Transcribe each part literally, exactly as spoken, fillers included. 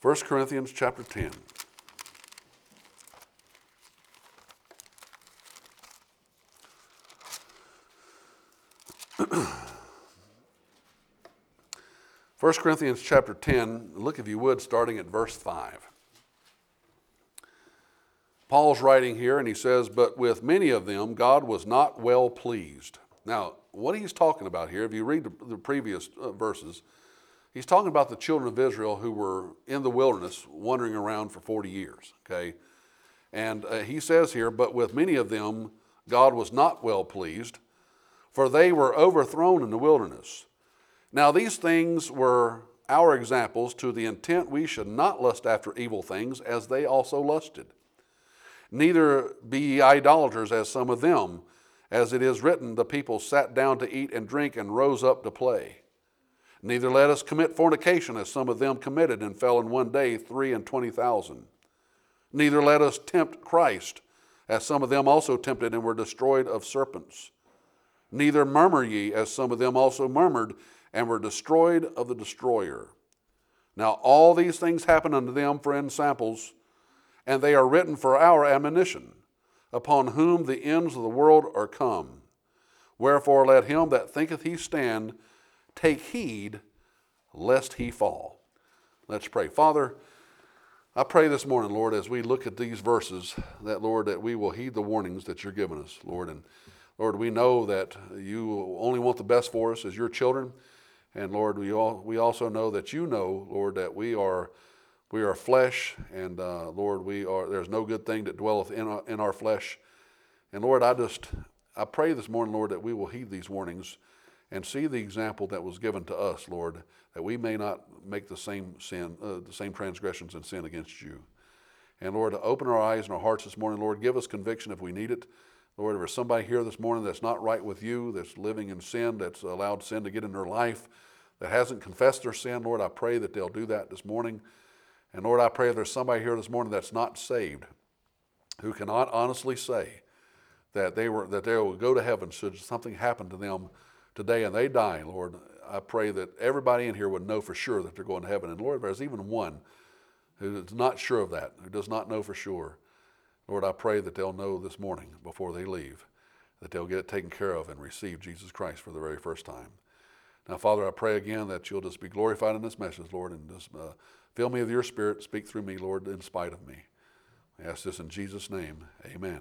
First Corinthians chapter ten. First Corinthians chapter ten, look if you would, starting at verse five. Paul's writing here and he says, but with many of them God was not well pleased. Now, what he's talking about here, if you read the, the previous uh, verses, he's talking about the children of Israel who were in the wilderness wandering around for forty years, okay? And uh, he says here, but with many of them God was not well pleased, for they were overthrown in the wilderness. Now these things were our examples to the intent we should not lust after evil things as they also lusted. Neither be ye idolaters as some of them, as it is written, the people sat down to eat and drink and rose up to play. Neither let us commit fornication as some of them committed and fell in one day three and twenty thousand. Neither let us tempt Christ, as some of them also tempted and were destroyed of serpents. Neither murmur ye, as some of them also murmured and were destroyed of the destroyer. Now all these things happen unto them for ensamples, and they are written for our admonition, upon whom the ends of the world are come. Wherefore let him that thinketh he stand take heed lest he fall. Let's pray. Father, I pray this morning, Lord, as we look at these verses, that, Lord, that we will heed the warnings that you're giving us, Lord. And Lord, we know that you only want the best for us as your children. And Lord, we all, we also know that you know, Lord, that we are we are flesh, and uh, Lord, we are. There's no good thing that dwelleth in our, in our flesh. And Lord, I just I pray this morning, Lord, that we will heed these warnings and see the example that was given to us, Lord, that we may not make the same sin, uh, the same transgressions and sin against you. And Lord, open our eyes and our hearts this morning, Lord, give us conviction if we need it. Lord, if there's somebody here this morning that's not right with you, that's living in sin, that's allowed sin to get in their life, that hasn't confessed their sin, Lord, I pray that they'll do that this morning. And Lord, I pray if there's somebody here this morning that's not saved, who cannot honestly say that they were that they will go to heaven should something happen to them today and they die, Lord, I pray that everybody in here would know for sure that they're going to heaven. And Lord, if there's even one who is not sure of that, who does not know for sure, Lord, I pray that they'll know this morning before they leave, that they'll get it taken care of and receive Jesus Christ for the very first time. Now, Father, I pray again that you'll just be glorified in this message, Lord, and just uh, fill me with your Spirit, speak through me, Lord, in spite of me. I ask this in Jesus' name, amen.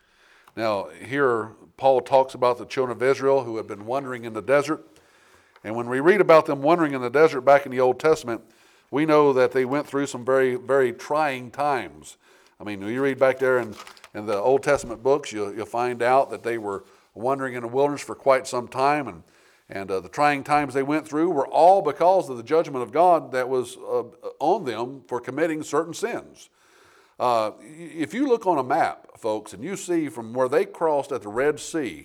Now, here Paul talks about the children of Israel who had been wandering in the desert. And when we read about them wandering in the desert back in the Old Testament, we know that they went through some very, very trying times. I mean, when you read back there in, in the Old Testament books, you'll, you'll find out that they were wandering in the wilderness for quite some time. And, and uh, the trying times they went through were all because of the judgment of God that was uh, on them for committing certain sins. Uh, if you look on a map, folks, and you see from where they crossed at the Red Sea,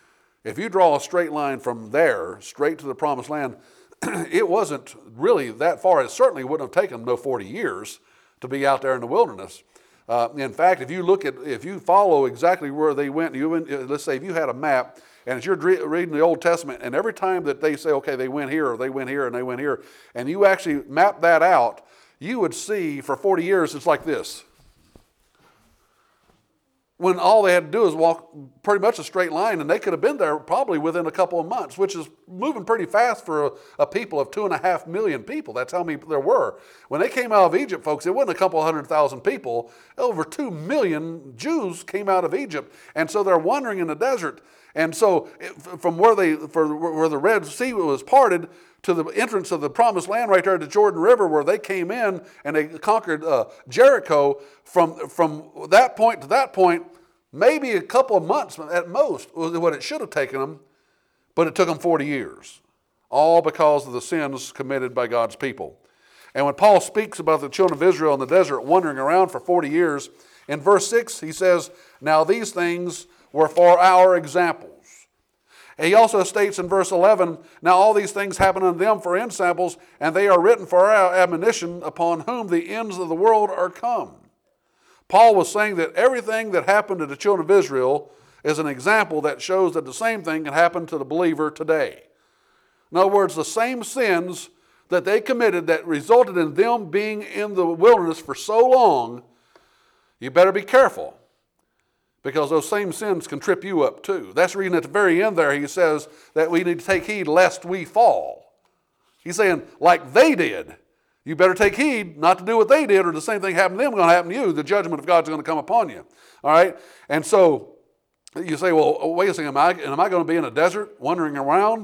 if you draw a straight line from there straight to the Promised Land, it wasn't really that far. It certainly wouldn't have taken them no forty years to be out there in the wilderness. Uh, in fact, if you look at, if you follow exactly where they went, you let's say if you had a map, and as you're reading the Old Testament, and every time that they say, okay, they went here, or they went here, and they went here, and you actually map that out, you would see for forty years it's like this. When all they had to do is walk pretty much a straight line, and they could have been there probably within a couple of months, which is moving pretty fast for a, a people of two and a half million people. That's how many there were. When they came out of Egypt, folks, it wasn't a couple hundred thousand people. Over two million Jews came out of Egypt, and so they're wandering in the desert. And so it, from where they, for where the Red Sea was parted to the entrance of the Promised Land right there at the Jordan River, where they came in and they conquered uh, Jericho, from, from that point to that point, maybe a couple of months at most was what it should have taken them, but it took them forty years, all because of the sins committed by God's people. And when Paul speaks about the children of Israel in the desert wandering around for forty years, in verse six he says, now these things were for our examples. And he also states in verse eleven, now all these things happen unto them for ensamples, and they are written for our admonition, upon whom the ends of the world are come. Paul was saying that everything that happened to the children of Israel is an example that shows that the same thing can happen to the believer today. In other words, the same sins that they committed that resulted in them being in the wilderness for so long, you better be careful, because those same sins can trip you up too. That's the reason at the very end there he says that we need to take heed lest we fall. He's saying, like they did, you better take heed not to do what they did, or the same thing happened to them going to happen to you. The judgment of God is going to come upon you. All right? And so you say, well, wait a second, am I, am I going to be in a desert wandering around?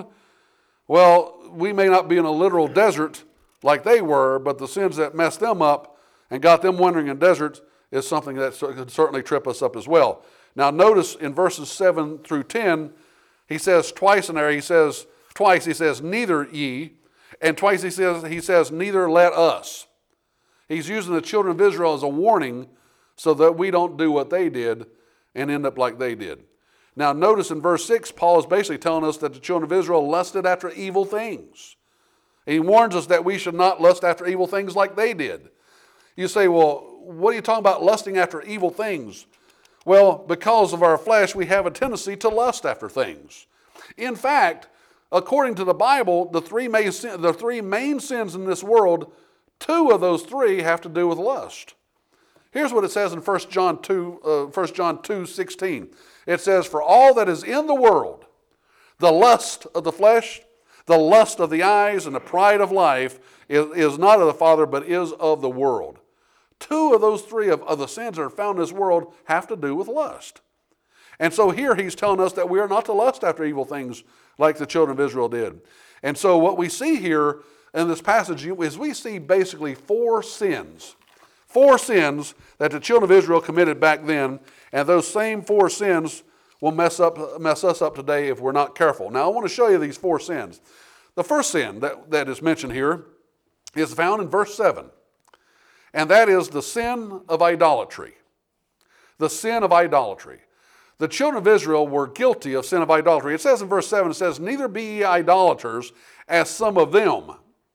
Well, we may not be in a literal desert like they were, but the sins that messed them up and got them wandering in deserts is something that could certainly trip us up as well. Now notice in verses seven through ten, he says twice in there, he says, twice he says, neither ye, and twice he says, he says, neither let us. He's using the children of Israel as a warning so that we don't do what they did and end up like they did. Now notice in verse six, Paul is basically telling us that the children of Israel lusted after evil things. He warns us that we should not lust after evil things like they did. You say, well, what are you talking about lusting after evil things? Well, because of our flesh, we have a tendency to lust after things. In fact, according to the Bible, the three main, the three main sins in this world, two of those three have to do with lust. Here's what it says in First John two, uh, First John two sixteen. It says, for all that is in the world, the lust of the flesh, the lust of the eyes, and the pride of life is, is not of the Father, but is of the world. Two of those three of, of the sins that are found in this world have to do with lust. And so here he's telling us that we are not to lust after evil things like the children of Israel did. And so what we see here in this passage is we see basically four sins. Four sins that the children of Israel committed back then, and those same four sins will mess up, mess us up today if we're not careful. Now I want to show you these four sins. The first sin that, that is mentioned here is found in verse seven. And that is the sin of idolatry. The sin of idolatry. The children of Israel were guilty of sin of idolatry. It says in verse seven, it says, neither be ye idolaters as some of them.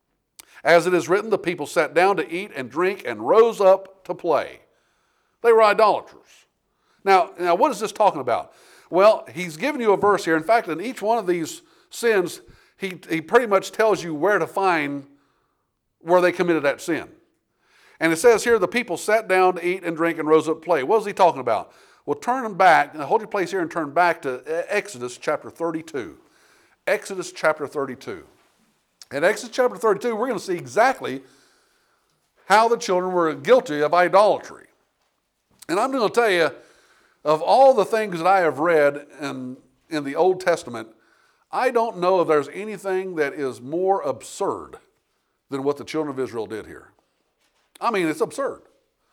As it is written, the people sat down to eat and drink and rose up to play. They were idolaters. Now, now what is this talking about? Well, he's giving you a verse here. In fact, in each one of these sins, he, he pretty much tells you where to find where they committed that sin. And it says here, the people sat down to eat and drink and rose up to play. What is he talking about? Well, turn back, hold your place here and turn back to Exodus chapter thirty-two. Exodus chapter thirty-two. In Exodus chapter thirty-two, we're going to see exactly how the children were guilty of idolatry. And I'm going to tell you, of all the things that I have read in, in the Old Testament, I don't know if there's anything that is more absurd than what the children of Israel did here. I mean, it's absurd.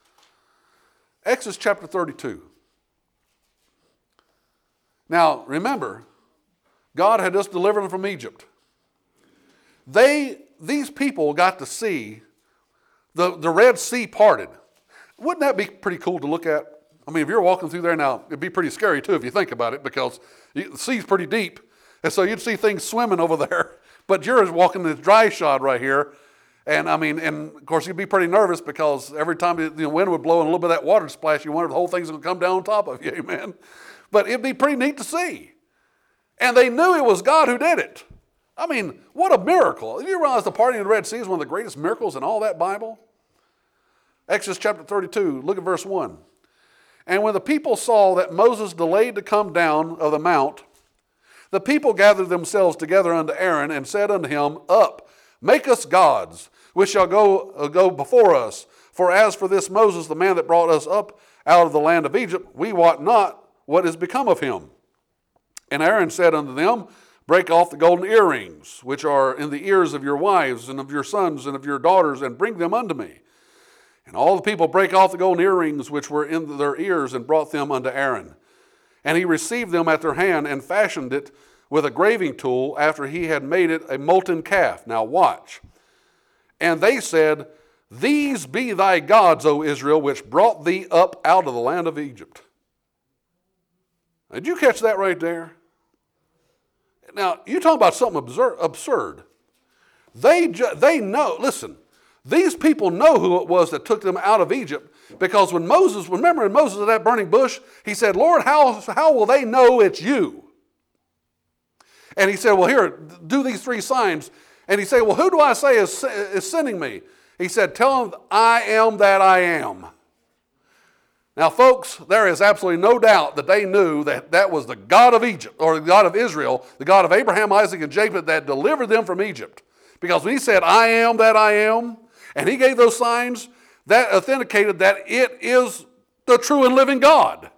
Exodus chapter thirty-two. Now, remember, God had just delivered them from Egypt. They, these people got to see the, the Red Sea parted. Wouldn't that be pretty cool to look at? I mean, if you're walking through there now, it'd be pretty scary too if you think about it, because you, the sea's pretty deep. And so you'd see things swimming over there. But you're walking this dry shod right here. And I mean, and of course you'd be pretty nervous, because every time the wind would blow and a little bit of that water splash, you wonder if the whole thing's going to come down on top of you, amen? But it'd be pretty neat to see. And they knew it was God who did it. I mean, what a miracle. Do you realize the parting of the Red Sea is one of the greatest miracles in all that Bible? Exodus chapter thirty-two, look at verse one. And when the people saw that Moses delayed to come down of the mount, the people gathered themselves together unto Aaron and said unto him, Up, make us gods, which shall go, uh, go before us. For as for this Moses, the man that brought us up out of the land of Egypt, we wot not what is become of him. And Aaron said unto them, Break off the golden earrings, which are in the ears of your wives and of your sons and of your daughters, and bring them unto me. And all the people brake off the golden earrings which were in their ears, and brought them unto Aaron. And he received them at their hand, and fashioned it with a graving tool, after he had made it a molten calf. Now watch. And they said, These be thy gods, O Israel, which brought thee up out of the land of Egypt. Did you catch that right there? Now, you talk about something absurd. They, they know, listen, these people know who it was that took them out of Egypt, because when Moses, remember when Moses at that burning bush, he said, Lord, how, how will they know it's you? And he said, well, here, do these three signs. And he said, well, who do I say is, is sending me? He said, tell them I am that I am. Now, folks, there is absolutely no doubt that they knew that that was the God of Egypt, or the God of Israel, the God of Abraham, Isaac, and Jacob that delivered them from Egypt. Because when he said, I am that I am, and he gave those signs, that authenticated that it is the true and living God.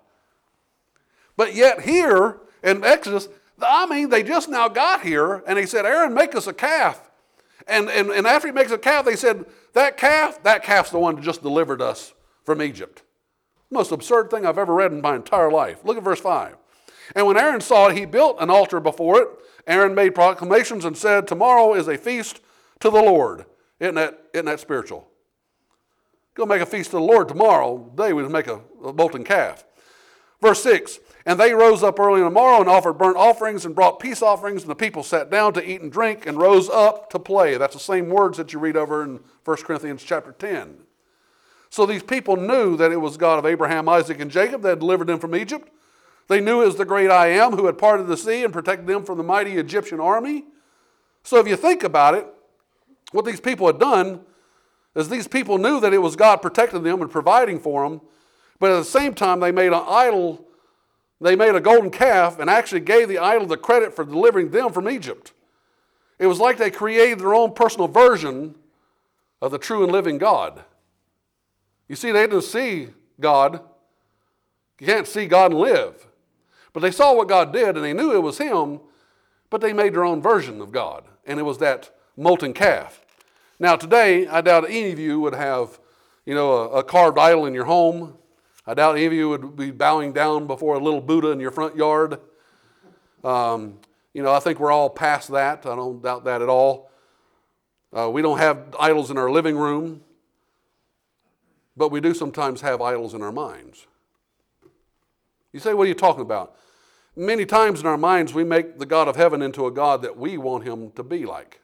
But yet here in Exodus, I mean, they just now got here, and he said, Aaron, make us a calf. And, and, and after he makes a calf, they said, that calf, that calf's the one that just delivered us from Egypt. Most absurd thing I've ever read in my entire life. Look at verse five. And when Aaron saw it, he built an altar before it. Aaron made proclamations and said, tomorrow is a feast to the Lord. Isn't that, isn't that spiritual? Go make a feast to the Lord tomorrow. Today we make a, a molten calf. Verse six. And they rose up early in the morrow and offered burnt offerings and brought peace offerings, and the people sat down to eat and drink and rose up to play. That's the same words that you read over in First Corinthians chapter ten. So these people knew that it was God of Abraham, Isaac, and Jacob that had delivered them from Egypt. They knew it was the great I Am who had parted the sea and protected them from the mighty Egyptian army. So if you think about it, what these people had done is these people knew that it was God protecting them and providing for them, but at the same time they made an idol. They made a golden calf and actually gave the idol the credit for delivering them from Egypt. It was like they created their own personal version of the true and living God. You see, they didn't see God. You can't see God and live. But they saw what God did, and they knew it was Him, but they made their own version of God, and it was that molten calf. Now, today, I doubt any of you would have, you know, a, a carved idol in your home. I doubt any of you would be bowing down before a little Buddha in your front yard. Um, you know, I think we're all past that. I don't doubt that at all. Uh, we don't have idols in our living room, but we do sometimes have idols in our minds. You say, what are you talking about? Many times in our minds, we make the God of heaven into a God that we want Him to be like.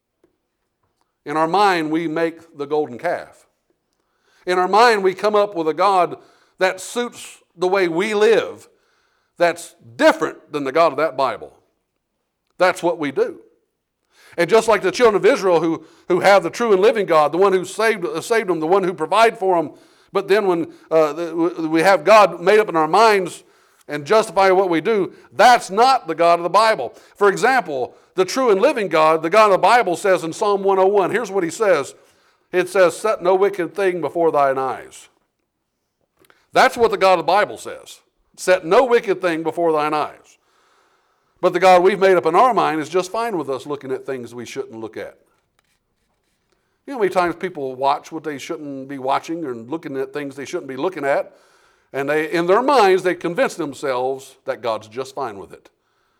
In our mind, we make the golden calf. In our mind, we come up with a God that suits the way we live, that's different than the God of that Bible. That's what we do. And just like the children of Israel who, who have the true and living God, the one who saved, uh, saved them, the one who provided for them, but then when uh, the, we have God made up in our minds and justify what we do, that's not the God of the Bible. For example, the true and living God, the God of the Bible says in Psalm one oh one, here's what He says. It says, set no wicked thing before thine eyes. That's what the God of the Bible says. Set no wicked thing before thine eyes. But the God we've made up in our mind is just fine with us looking at things we shouldn't look at. You know how many times people watch what they shouldn't be watching and looking at things they shouldn't be looking at, and they, in their minds, they convince themselves that God's just fine with it.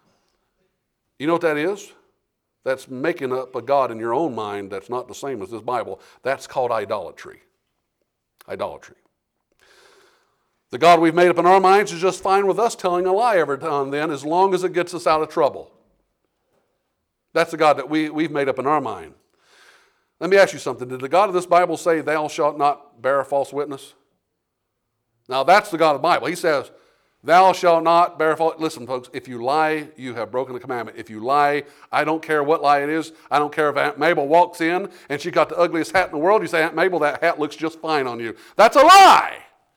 You know what that is? That's making up a God in your own mind that's not the same as this Bible. That's called idolatry. Idolatry. The God we've made up in our minds is just fine with us telling a lie every now and then as long as it gets us out of trouble. That's the God that we, we've made up in our mind. Let me ask you something. Did the God of this Bible say, thou shalt not bear a false witness? Now that's the God of the Bible. He says, thou shalt not bear false. Listen, folks, if you lie, you have broken the commandment. If you lie, I don't care what lie it is. I don't care if Aunt Mabel walks in and she got the ugliest hat in the world. You say, Aunt Mabel, that hat looks just fine on you. That's a lie.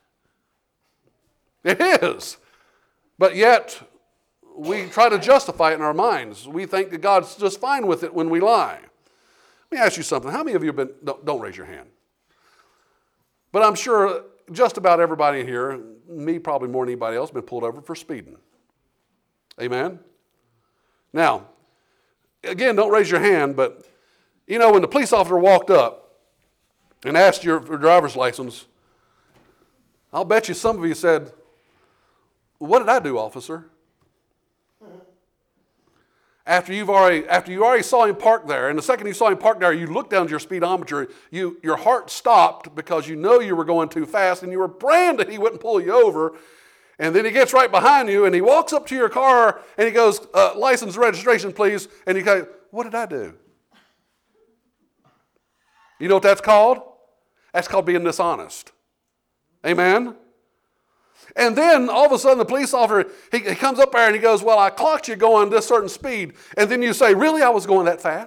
It is. But yet, we try to justify it in our minds. We think that God's just fine with it when we lie. Let me ask you something. How many of you have been, don't, don't raise your hand. But I'm sure just about everybody in here, me probably more than anybody else, been pulled over for speeding. Amen? Now, again, don't raise your hand, but you know, when the police officer walked up and asked your driver's license, I'll bet you some of you said, what did I do, officer? After you've already, after you already saw him parked there, and the second you saw him parked there, you looked down at your speedometer, you, your heart stopped because you know you were going too fast, and you were praying that he wouldn't pull you over. And then he gets right behind you, and he walks up to your car, and he goes, uh, license and registration, please. And you go, what did I do? You know what that's called? That's called being dishonest. Amen? And then all of a sudden the police officer, he, he comes up there and he goes, well, I clocked you going this certain speed. And then you say, really, I was going that fast?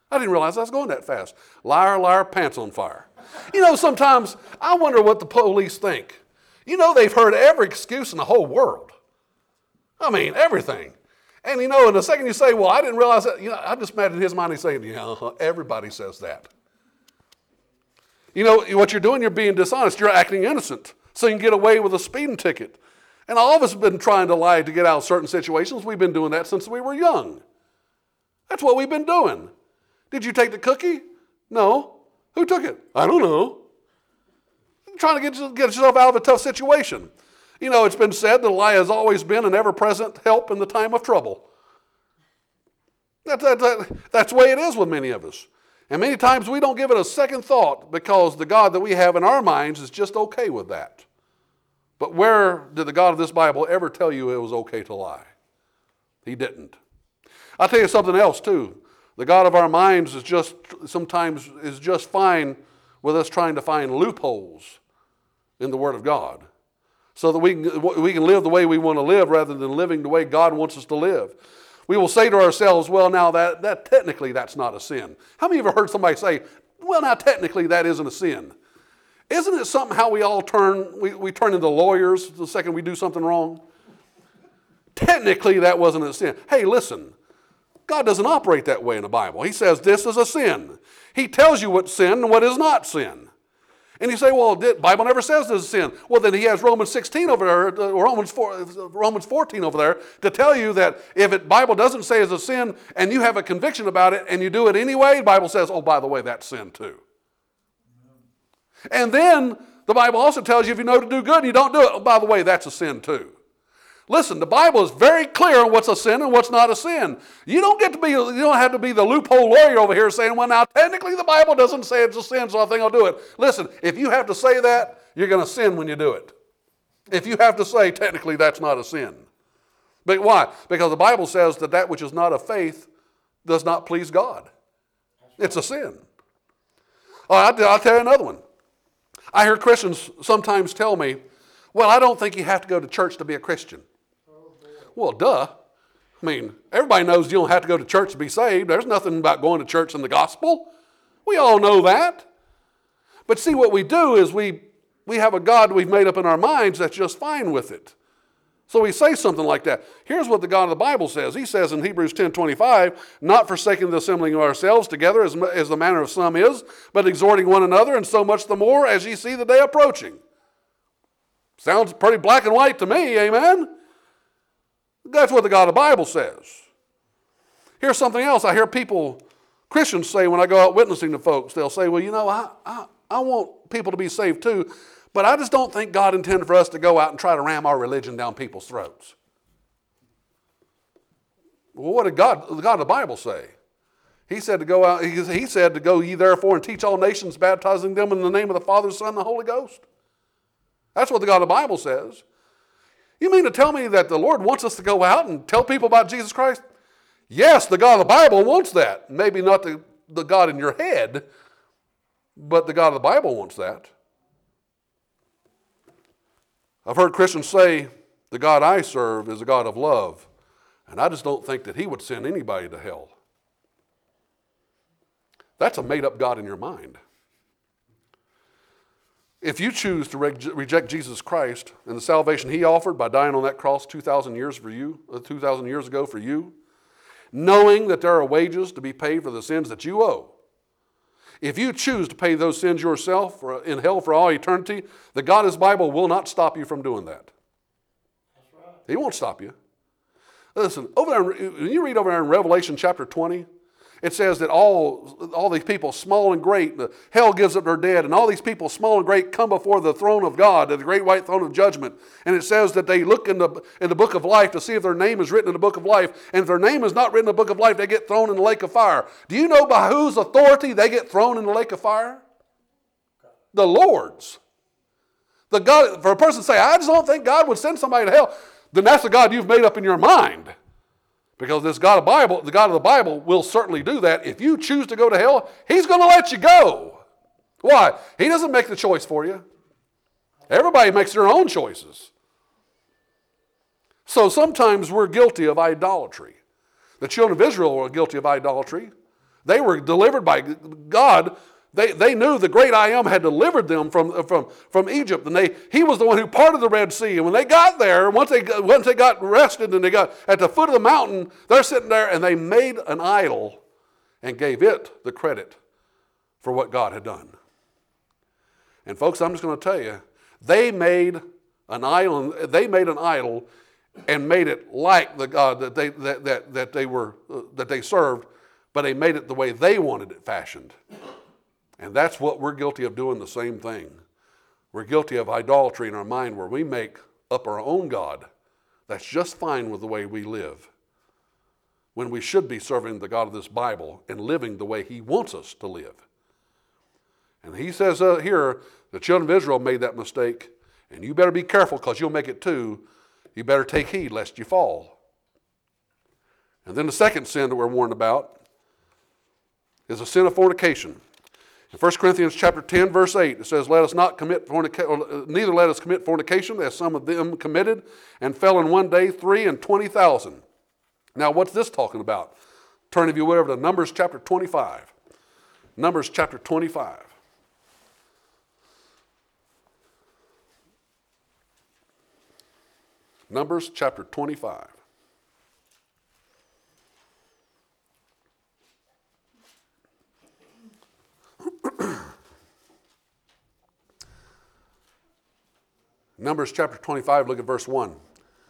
I didn't realize I was going that fast. Liar, liar, pants on fire. You know, sometimes I wonder what the police think. You know, they've heard every excuse in the whole world. I mean, everything. And you know, in the second you say, well, I didn't realize that, you know, I just imagine his mind, he's saying, yeah, uh-huh, everybody says that. You know, what you're doing, you're being dishonest. You're acting innocent. So you can get away with a speeding ticket. And all of us have been trying to lie to get out of certain situations. We've been doing that since we were young. That's what we've been doing. Did you take the cookie? No. Who took it? I don't know. You're trying to get, get yourself out of a tough situation. You know, it's been said that a lie has always been an ever-present help in the time of trouble. That, that, that, that's the way it is with many of us. And many times we don't give it a second thought because the God that we have in our minds is just okay with that. But where did the God of this Bible ever tell you it was okay to lie? He didn't. I'll tell you something else too. The God of our minds is just sometimes is just fine with us trying to find loopholes in the Word of God, so that we can, we can live the way we want to live rather than living the way God wants us to live. We will say to ourselves, well, now that, that technically that's not a sin. How many of you have heard somebody say, well, now technically that isn't a sin? Isn't it something how we all turn, we, we turn into lawyers the second we do something wrong? Technically that wasn't a sin. Hey, listen, God doesn't operate that way in the Bible. He says this is a sin. He tells you what's sin and what is not sin. And you say, well, the Bible never says this is sin. Well, then he has Romans sixteen over there, uh, Romans, four, Romans fourteen over there, to tell you that if the Bible doesn't say it's a sin and you have a conviction about it and you do it anyway, the Bible says, oh, by the way, that's sin too. And then the Bible also tells you if you know to do good and you don't do it, oh, by the way, that's a sin too. Listen, the Bible is very clear on what's a sin and what's not a sin. You don't get to be, you don't have to be the loophole lawyer over here saying, well, now technically the Bible doesn't say it's a sin, so I think I'll do it. Listen, if you have to say that, you're going to sin when you do it. If you have to say technically that's not a sin. But why? Because the Bible says that that which is not of faith does not please God. It's a sin. Oh, I'll, I'll tell you another one. I hear Christians sometimes tell me, well, I don't think you have to go to church to be a Christian. Well, duh. I mean, everybody knows you don't have to go to church to be saved. There's nothing about going to church in the gospel. We all know that. But see, what we do is we, we have a God we've made up in our minds that's just fine with it. So we say something like that. Here's what the God of the Bible says. He says in Hebrews ten twenty-five, not forsaking the assembling of ourselves together as, as the manner of some is, but exhorting one another, and so much the more as ye see the day approaching. Sounds pretty black and white to me, amen? That's what the God of the Bible says. Here's something else I hear people, Christians say when I go out witnessing to folks. They'll say, well, you know, I, I, I want people to be saved too, but I just don't think God intended for us to go out and try to ram our religion down people's throats. Well, what did God, the God of the Bible say? He said to go out, he, he said to go ye therefore and teach all nations, baptizing them in the name of the Father, Son, and the Holy Ghost. That's what the God of the Bible says. You mean to tell me that the Lord wants us to go out and tell people about Jesus Christ? Yes, the God of the Bible wants that. Maybe not the, the God in your head, but the God of the Bible wants that. I've heard Christians say, the God I serve is a God of love, and I just don't think that he would send anybody to hell. That's a made-up God in your mind. If you choose to re- reject Jesus Christ and the salvation he offered by dying on that cross two thousand years for you, uh, two thousand years ago for you, knowing that there are wages to be paid for the sins that you owe, if you choose to pay those sins yourself for, in hell for all eternity, the God of his Bible will not stop you from doing that. That's right. He won't stop you. Listen, over there, when you read over there in Revelation chapter twenty, it says that all, all these people, small and great, the hell gives up their dead, and all these people, small and great, come before the throne of God, the great white throne of judgment. And it says that they look in the, in the book of life to see if their name is written in the book of life. And if their name is not written in the book of life, they get thrown in the lake of fire. Do you know by whose authority they get thrown in the lake of fire? The Lord's. The God, for a person to say, I just don't think God would send somebody to hell, then that's the God you've made up in your mind. Because this God of Bible, the God of the Bible will certainly do that. If you choose to go to hell, he's going to let you go. Why? He doesn't make the choice for you. Everybody makes their own choices. So sometimes we're guilty of idolatry. The children of Israel were guilty of idolatry. They were delivered by God. They, they knew the great I Am had delivered them from, from, from Egypt. And they, he was the one who parted the Red Sea. And when they got there, once they, once they got rested and they got at the foot of the mountain, they're sitting there and they made an idol and gave it the credit for what God had done. And folks, I'm just going to tell you, they made an idol, they made an idol and made it like the God that they, that, that, that they were, uh, that they served, but they made it the way they wanted it fashioned. And that's what we're guilty of doing, the same thing. We're guilty of idolatry in our mind where we make up our own God that's just fine with the way we live, when we should be serving the God of this Bible and living the way he wants us to live. And he says uh, here, the children of Israel made that mistake, and you better be careful because you'll make it too. You better take heed lest you fall. And then the second sin that we're warned about is the sin of fornication. In First Corinthians chapter ten, verse eight, it says, "Let us not commit fornication, neither let us commit fornication, as some of them committed, and fell in one day three and twenty thousand." Now, what's this talking about? Turn, if you would, over to Numbers chapter twenty-five. Numbers chapter twenty-five. Numbers chapter twenty-five. Numbers chapter twenty-five, look at verse one. It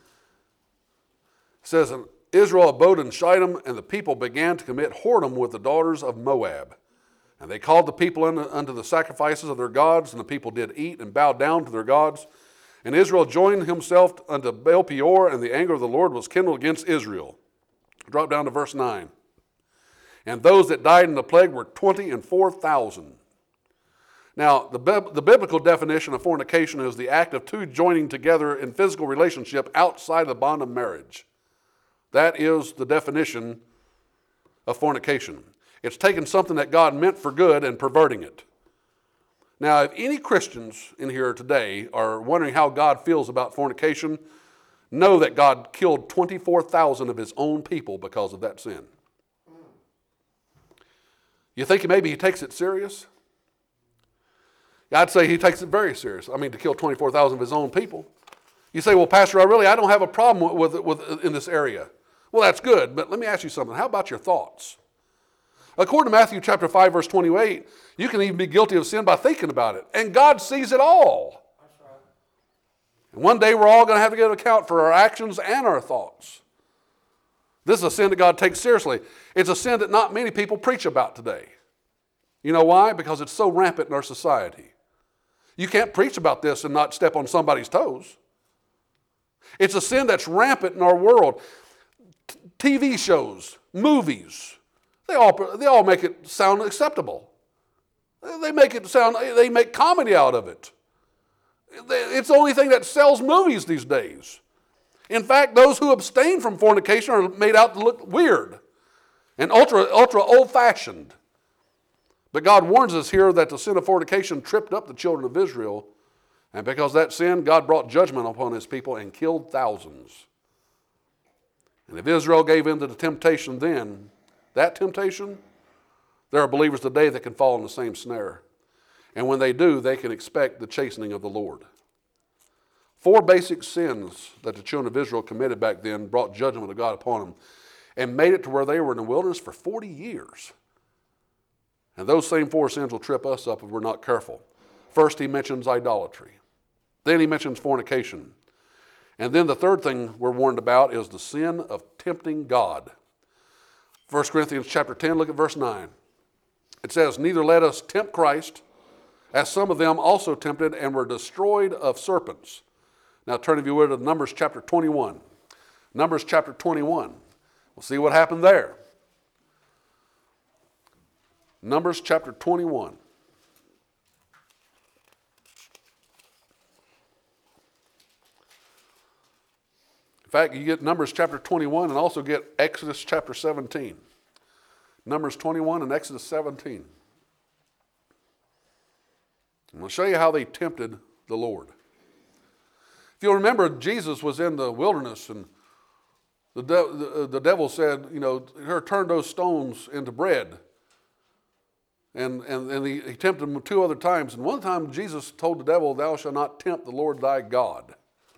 says, "And Israel abode in Shittim, and the people began to commit whoredom with the daughters of Moab. And they called the people unto the sacrifices of their gods, and the people did eat and bow down to their gods. And Israel joined himself unto Baal Peor, and the anger of the Lord was kindled against Israel." Drop down to verse nine. "And those that died in the plague were twenty and four thousand. Now, the, the biblical definition of fornication is the act of two joining together in physical relationship outside the bond of marriage. That is the definition of fornication. It's taking something that God meant for good and perverting it. Now, if any Christians in here today are wondering how God feels about fornication, know that God killed twenty-four thousand of his own people because of that sin. You think maybe he takes it serious? I'd say he takes it very serious. I mean, to kill twenty-four thousand of his own people. You say, "Well, Pastor, I really, I don't have a problem with, with, with in this area." Well, that's good, but let me ask you something. How about your thoughts? According to Matthew chapter five, verse twenty-eight, you can even be guilty of sin by thinking about it. And God sees it all. That's right. And one day we're all going to have to give account for our actions and our thoughts. This is a sin that God takes seriously. It's a sin that not many people preach about today. You know why? Because it's so rampant in our society. You can't preach about this and not step on somebody's toes. It's a sin that's rampant in our world. T- TV shows, movies, they all, they all make it sound acceptable. They make it sound, they make comedy out of it. It's the only thing that sells movies these days. In fact, those who abstain from fornication are made out to look weird and ultra, ultra old-fashioned. But God warns us here that the sin of fornication tripped up the children of Israel, and because of that sin, God brought judgment upon his people and killed thousands. And if Israel gave in to the temptation then, that temptation, there are believers today that can fall in the same snare. And when they do, they can expect the chastening of the Lord. Four basic sins that the children of Israel committed back then brought judgment of God upon them and made it to where they were in the wilderness for forty years. And those same four sins will trip us up if we're not careful. First, he mentions idolatry. Then he mentions fornication. And then the third thing we're warned about is the sin of tempting God. First Corinthians chapter ten, look at verse nine. It says, "Neither let us tempt Christ, as some of them also tempted and were destroyed of serpents." Now turn, if you would, to Numbers chapter twenty-one. Numbers chapter twenty-one. We'll see what happened there. Numbers chapter twenty-one. In fact, you get Numbers chapter twenty-one and also get Exodus chapter seventeen. Numbers twenty-one and Exodus seventeen. I'm going to show you how they tempted the Lord. If you'll remember, Jesus was in the wilderness and the, de- the, the devil said, you know, turn those stones into bread. And, and, and he, he tempted him two other times. And one time Jesus told the devil, thou shalt not tempt the Lord thy God.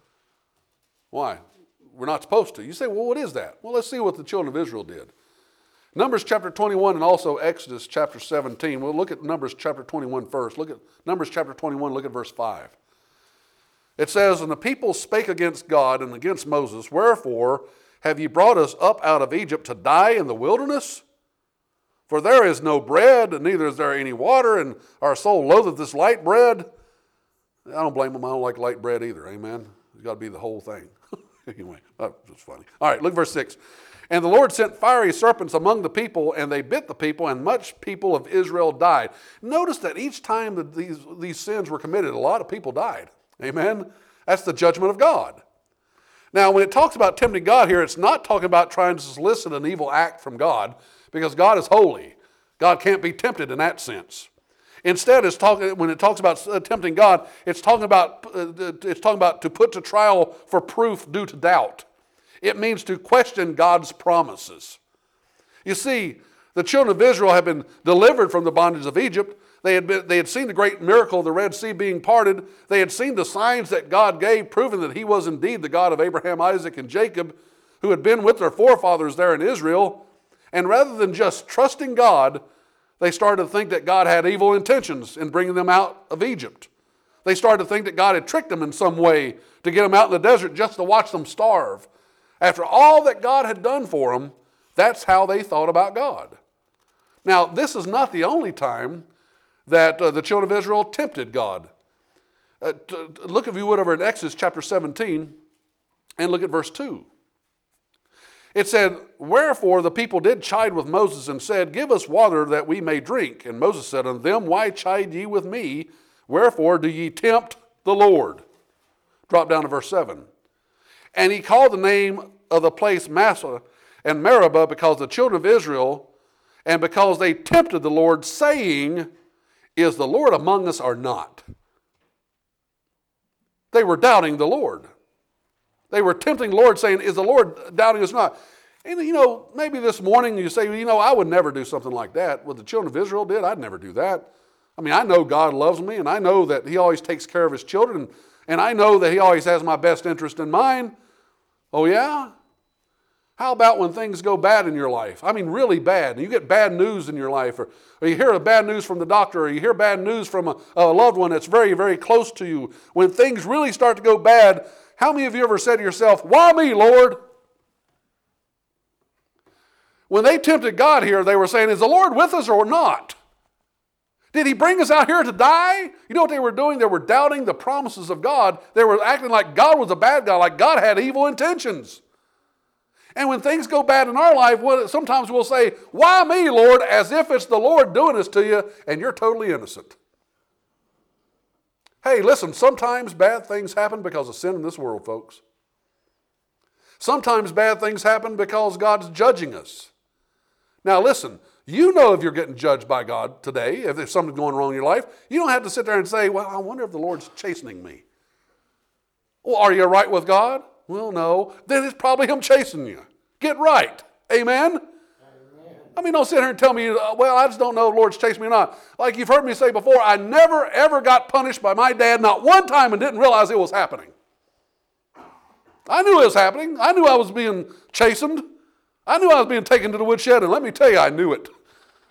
Why? We're not supposed to. You say, well, what is that? Well, let's see what the children of Israel did. Numbers chapter twenty-one and also Exodus chapter seventeen. We'll look at Numbers chapter twenty-one first. Look at Numbers chapter twenty-one, look at verse five. It says, and the people spake against God and against Moses, wherefore have ye brought us up out of Egypt to die in the wilderness? For there is no bread, and neither is there any water, and our soul loatheth this light bread. I don't blame them. I don't like light bread either. Amen. It's got to be the whole thing. Anyway, that's funny. All right, look at verse six. And the Lord sent fiery serpents among the people, and they bit the people, and much people of Israel died. Notice that each time that these, these sins were committed, a lot of people died. Amen. That's the judgment of God. Now, when it talks about tempting God here, it's not talking about trying to solicit an evil act from God, because God is holy. God can't be tempted in that sense. Instead, it's talking, when it talks about tempting God, it's talking about, uh, it's talking about to put to trial for proof due to doubt. It means to question God's promises. You see, the children of Israel have been delivered from the bondage of Egypt. They had, been, they had seen the great miracle of the Red Sea being parted. They had seen the signs that God gave, proving that he was indeed the God of Abraham, Isaac, and Jacob, who had been with their forefathers there in Israel. And rather than just trusting God, they started to think that God had evil intentions in bringing them out of Egypt. They started to think that God had tricked them in some way to get them out in the desert just to watch them starve. After all that God had done for them, that's how they thought about God. Now, this is not the only time that uh, the children of Israel tempted God. Uh, t- look, if you would, over in Exodus chapter seventeen, and look at verse two. It said, wherefore the people did chide with Moses and said, give us water that we may drink. And Moses said unto them, why chide ye with me? Wherefore do ye tempt the Lord? Drop down to verse seven. And he called the name of the place Massah and Meribah because the children of Israel, and because they tempted the Lord, saying, is the Lord among us or not? They were doubting the Lord. They were tempting the Lord, saying, is the Lord doubting us not? And, you know, maybe this morning you say, you know, I would never do something like that. What the children of Israel did, I'd never do that. I mean, I know God loves me, and I know that he always takes care of his children, and I know that he always has my best interest in mind. Oh, yeah? How about when things go bad in your life? I mean, really bad. And you get bad news in your life, or, or you hear a bad news from the doctor, or you hear bad news from a, a loved one that's very, very close to you. When things really start to go bad, how many of you ever said to yourself, why me, Lord? When they tempted God here, they were saying, is the Lord with us or not? Did he bring us out here to die? You know what they were doing? They were doubting the promises of God. They were acting like God was a bad guy, like God had evil intentions. And when things go bad in our life, sometimes we'll say, why me, Lord? As if it's the Lord doing this to you, and you're totally innocent. Hey, listen, sometimes bad things happen because of sin in this world, folks. Sometimes bad things happen because God's judging us. Now listen, you know if you're getting judged by God today, if there's something going wrong in your life, you don't have to sit there and say, well, I wonder if the Lord's chastening me. Well, are you right with God? Well, no. Then it's probably him chasing you. Get right. Amen? Amen. I mean, don't sit here and tell me, well, I just don't know if the Lord's chasing me or not. Like you've heard me say before, I never, ever got punished by my dad, not one time, and didn't realize it was happening. I knew it was happening. I knew I was being chastened. I knew I was being taken to the woodshed, and let me tell you, I knew it.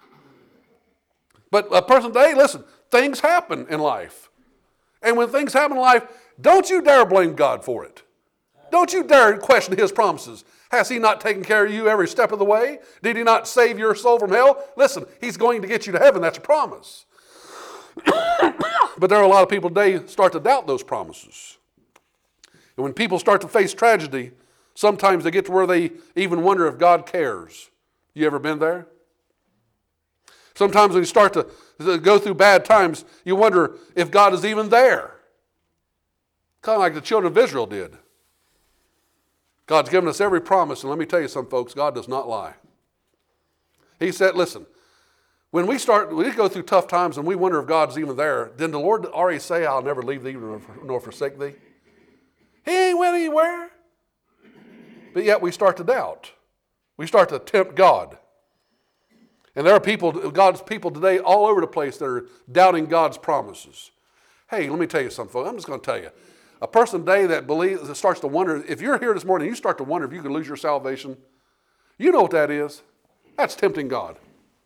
But a person today, listen, things happen in life. And when things happen in life, don't you dare blame God for it. Don't you dare question his promises. Has he not taken care of you every step of the way? Did he not save your soul from hell? Listen, he's going to get you to heaven. That's a promise. But there are a lot of people today start to doubt those promises. And when people start to face tragedy, sometimes they get to where they even wonder if God cares. You ever been there? Sometimes when you start to go through bad times, you wonder if God is even there. Kind of like the children of Israel did. God's given us every promise, and let me tell you something, folks, God does not lie. He said, listen, when we start, we go through tough times and we wonder if God's even there, didn't the Lord already say, I'll never leave thee nor forsake thee? He ain't went anywhere. But yet we start to doubt. We start to tempt God. And there are people, God's people today all over the place that are doubting God's promises. Hey, let me tell you something, folks. I'm just going to tell you. A person today that believes, that starts to wonder, if you're here this morning and you start to wonder if you could lose your salvation, you know what that is. That's tempting God.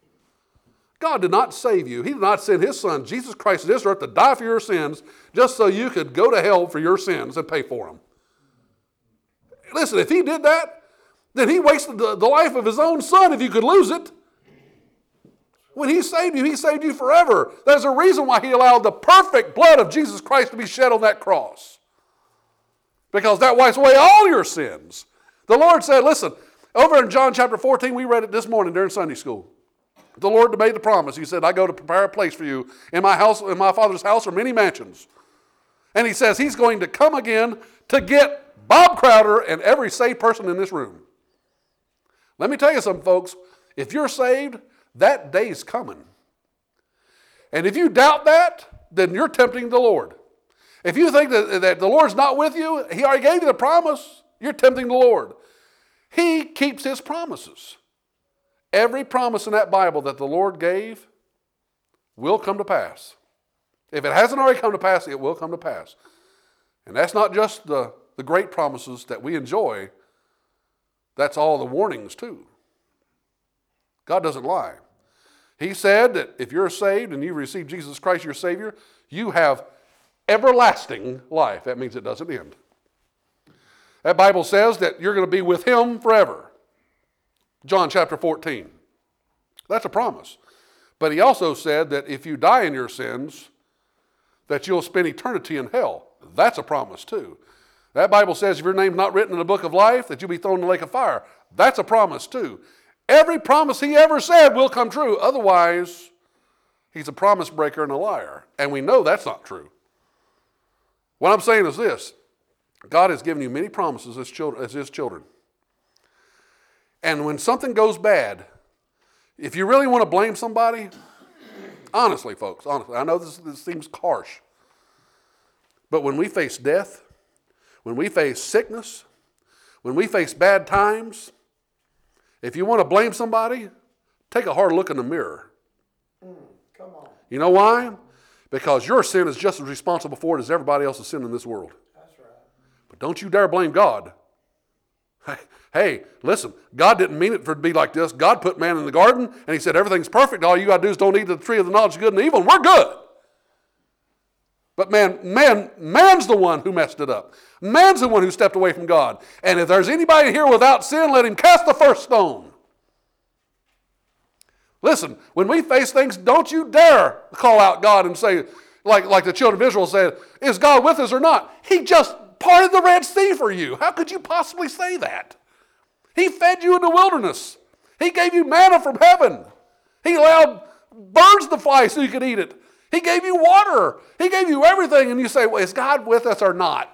God did not save you. He did not send his son, Jesus Christ, to this earth to die for your sins just so you could go to hell for your sins and pay for them. Listen, if he did that, then he wasted the, the life of his own son if you could lose it. When he saved you, he saved you forever. There's a reason why he allowed the perfect blood of Jesus Christ to be shed on that cross. Because that wipes away all your sins. The Lord said, listen, over in John chapter fourteen, we read it this morning during Sunday school. The Lord made the promise. He said, I go to prepare a place for you. In my house, in my Father's house are many mansions. And he says he's going to come again to get Bob Crowder and every saved person in this room. Let me tell you something, folks. If you're saved, that day's coming. And if you doubt that, then you're tempting the Lord. If you think that, that the Lord's not with you, he already gave you the promise, you're tempting the Lord. He keeps his promises. Every promise in that Bible that the Lord gave will come to pass. If it hasn't already come to pass, it will come to pass. And that's not just the, the great promises that we enjoy. That's all the warnings too. God doesn't lie. He said that if you're saved and you receive Jesus Christ your Savior, you have everlasting life. That means it doesn't end. That Bible says that you're going to be with him forever. John chapter fourteen. That's a promise. But he also said that if you die in your sins, that you'll spend eternity in hell. That's a promise too. That Bible says if your name's not written in the book of life, that you'll be thrown in the lake of fire. That's a promise too. Every promise he ever said will come true. Otherwise, he's a promise breaker and a liar. And we know that's not true. What I'm saying is this. God has given you many promises as, children, as his children. And when something goes bad, if you really want to blame somebody, honestly, folks, honestly, I know this, this seems harsh, but when we face death, when we face sickness, when we face bad times, if you want to blame somebody, take a hard look in the mirror. Mm, come on. You know why? Because your sin is just as responsible for it as everybody else's sin in this world. That's right. But don't you dare blame God. Hey, listen, God didn't mean it for it to be like this. God put man in the garden, and he said everything's perfect. All you got to do is don't eat the tree of the knowledge of good and evil, and we're good. But man, man, man's the one who messed it up. Man's the one who stepped away from God. And if there's anybody here without sin, let him cast the first stone. Listen, when we face things, don't you dare call out God and say, like, like the children of Israel said, is God with us or not? He just parted the Red Sea for you. How could you possibly say that? He fed you in the wilderness. He gave you manna from heaven. He allowed birds to fly so you could eat it. He gave you water. He gave you everything. And you say, well, is God with us or not?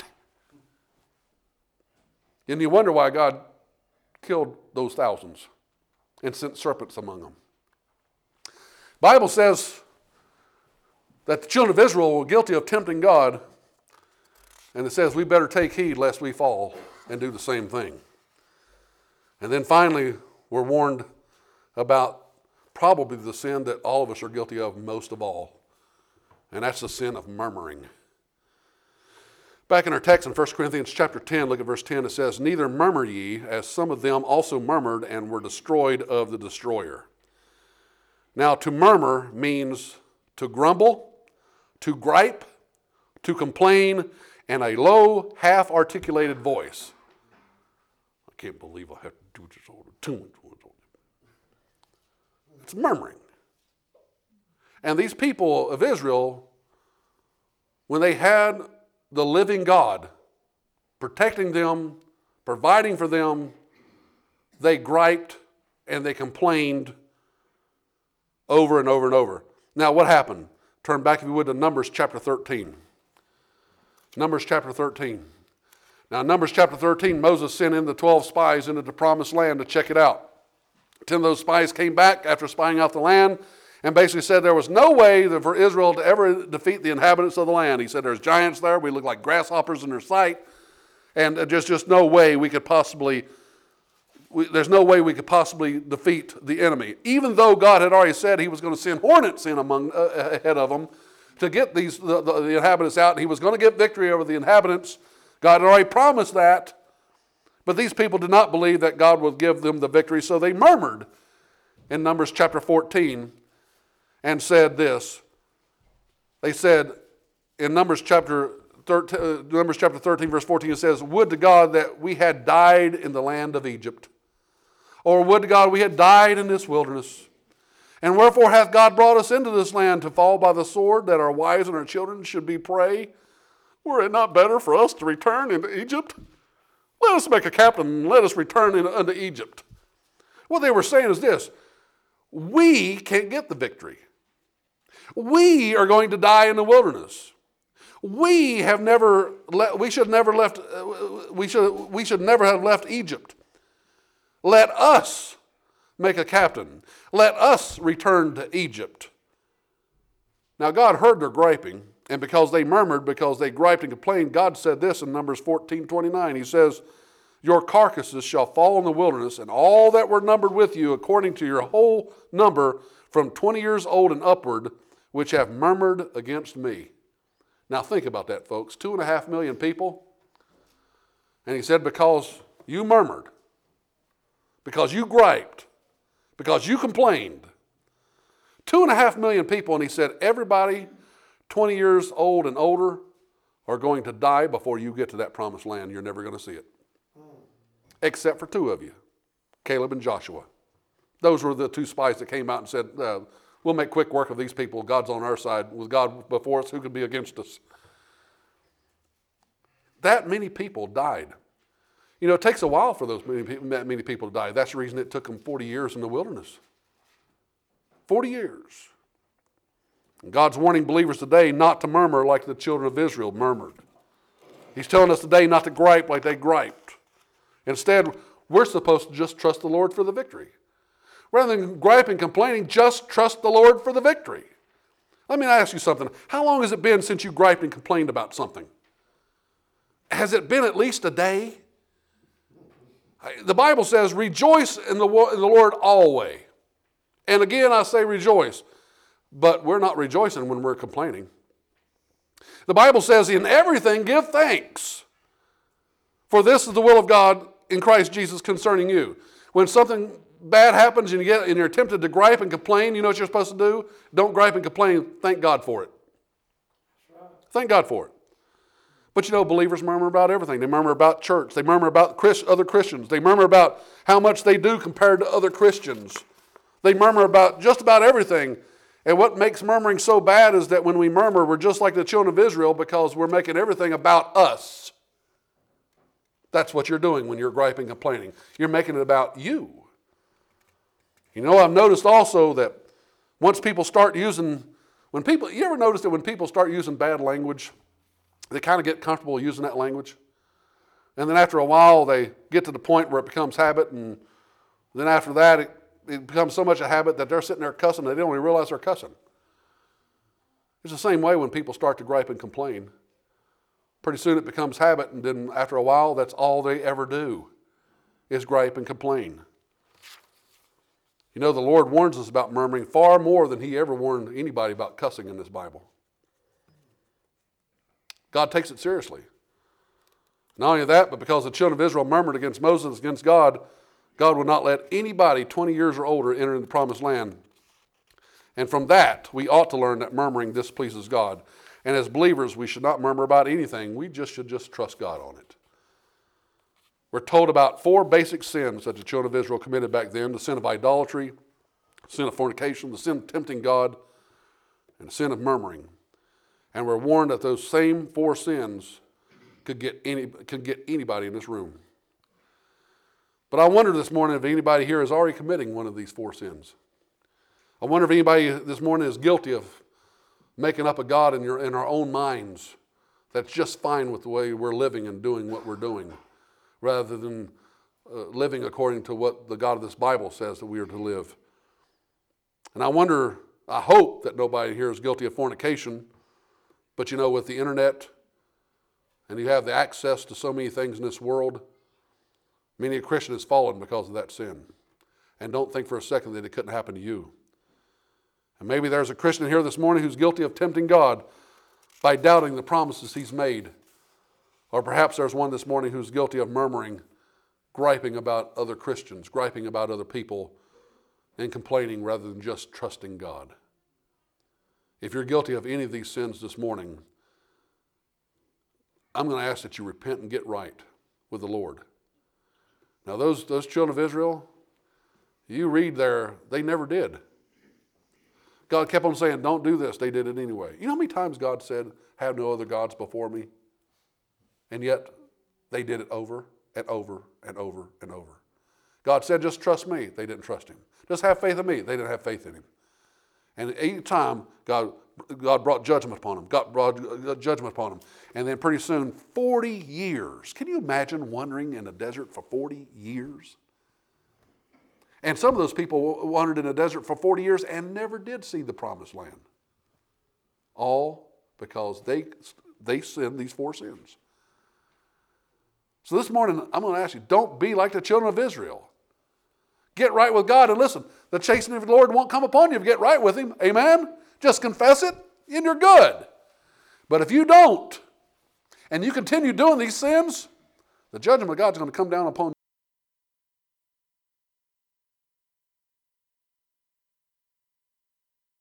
And you wonder why God killed those thousands and sent serpents among them. The Bible says that the children of Israel were guilty of tempting God. And it says we better take heed lest we fall and do the same thing. And then finally, we're warned about probably the sin that all of us are guilty of most of all. And that's the sin of murmuring. Back in our text in First Corinthians chapter ten, look at verse ten. It says, neither murmur ye, as some of them also murmured and were destroyed of the destroyer. Now, to murmur means to grumble, to gripe, to complain, and a low, half-articulated voice. I can't believe I have to do this all the time. It's murmuring. And these people of Israel, when they had the living God protecting them, providing for them, they griped and they complained over and over and over. Now, what happened? Turn back, if you would, to Numbers chapter thirteen. Numbers chapter thirteen. Now, Numbers chapter thirteen, Moses sent in the twelve spies into the promised land to check it out. Ten of those spies came back after spying out the land and basically said there was no way for Israel to ever defeat the inhabitants of the land. He said there's giants there. We look like grasshoppers in their sight. And there's just no way we could possibly we, there's no way we could possibly defeat the enemy. Even though God had already said he was going to send hornets in among uh, ahead of them to get these the, the, the inhabitants out, and he was going to get victory over the inhabitants. God had already promised that. But these people did not believe that God would give them the victory, so they murmured in Numbers chapter fourteen and said this. They said in Numbers chapter thirteen, uh, Numbers chapter thirteen, verse fourteen, it says, "Would to God that we had died in the land of Egypt, or would to God we had died in this wilderness. And wherefore hath God brought us into this land to fall by the sword, that our wives and our children should be prey? Were it not better for us to return into Egypt? Let us make a captain and let us return in, unto Egypt." What they were saying is this: we can't get the victory. We are going to die in the wilderness. We have never. Le- we should never left. Uh, we should. We should never have left Egypt. Let us make a captain. Let us return to Egypt. Now God heard their griping, and because they murmured, because they griped and complained, God said this in Numbers fourteen twenty-nine. He says, "Your carcasses shall fall in the wilderness, and all that were numbered with you, according to your whole number, from twenty years old and upward, which have murmured against me." Now think about that, folks. Two and a half million people. And he said, because you murmured, because you griped, because you complained. Two and a half million people, and he said, everybody twenty years old and older are going to die before you get to that promised land. You're never going to see it. Except for two of you, Caleb and Joshua. Those were the two spies that came out and said, uh, we'll make quick work of these people. God's on our side. With God before us, who could be against us? That many people died. You know, it takes a while for those many people, that many people to die. That's the reason it took them forty years in the wilderness. forty years. And God's warning believers today not to murmur like the children of Israel murmured. He's telling us today not to gripe like they griped. Instead, we're supposed to just trust the Lord for the victory. Rather than gripe and complaining, just trust the Lord for the victory. Let me ask you something. How long has it been since you griped and complained about something? Has it been at least a day? The Bible says, rejoice in the, in the Lord always. And again, I say rejoice. But we're not rejoicing when we're complaining. The Bible says, in everything give thanks. For this is the will of God in Christ Jesus concerning you. When something bad happens and, you get, and you're tempted to gripe and complain, you know what you're supposed to do? Don't gripe and complain. Thank God for it. Thank God for it. But you know, believers murmur about everything. They murmur about church. They murmur about Christ, other Christians. They murmur about how much they do compared to other Christians. They murmur about just about everything. And what makes murmuring so bad is that when we murmur, we're just like the children of Israel because we're making everything about us. That's what you're doing when you're griping and complaining. You're making it about you. You know, I've noticed also that once people start using, when people, you ever notice that when people start using bad language, they kind of get comfortable using that language? And then after a while, they get to the point where it becomes habit, and then after that, it, it becomes so much a habit that they're sitting there cussing, they don't even realize they're cussing. It's the same way when people start to gripe and complain. Pretty soon it becomes habit, and then after a while, that's all they ever do is gripe and complain. You know, the Lord warns us about murmuring far more than he ever warned anybody about cussing in this Bible. God takes it seriously. Not only that, but because the children of Israel murmured against Moses, against God, God would not let anybody twenty years or older enter into the promised land. And from that, we ought to learn that murmuring displeases God. And as believers, we should not murmur about anything. We just should just trust God on it. We're told about four basic sins that the children of Israel committed back then: the sin of idolatry, the sin of fornication, the sin of tempting God, and the sin of murmuring. And we're warned that those same four sins could get any could get anybody in this room. But I wonder this morning if anybody here is already committing one of these four sins. I wonder if anybody this morning is guilty of making up a God in, your, in our own minds that's just fine with the way we're living and doing what we're doing, rather than uh, living according to what the God of this Bible says that we are to live. And I wonder, I hope that nobody here is guilty of fornication, but you know, with the internet, and you have the access to so many things in this world, Many a Christian has fallen because of that sin. And don't think for a second that it couldn't happen to you. And maybe there's a Christian here this morning who's guilty of tempting God by doubting the promises he's made. Or perhaps there's one this morning who's guilty of murmuring, griping about other Christians, griping about other people, and complaining rather than just trusting God. If you're guilty of any of these sins this morning, I'm going to ask that you repent and get right with the Lord. Now those, those children of Israel, you read there, they never did. God kept on saying, don't do this. They did it anyway. You know how many times God said, have no other gods before me? And yet they did it over and over and over and over. God said, just trust me. They didn't trust him. Just have faith in me. They didn't have faith in him. And each time, God, God brought judgment upon them. God brought judgment upon them. And then pretty soon, forty years. Can you imagine wandering in a desert for forty years? And some of those people wandered in the desert for forty years and never did see the promised land. All because they, they sinned these four sins. So this morning, I'm going to ask you, don't be like the children of Israel. Get right with God, and listen, the chastening of the Lord won't come upon you if you get right with him. Amen? Just confess it and you're good. But if you don't, and you continue doing these sins, the judgment of God is going to come down upon you.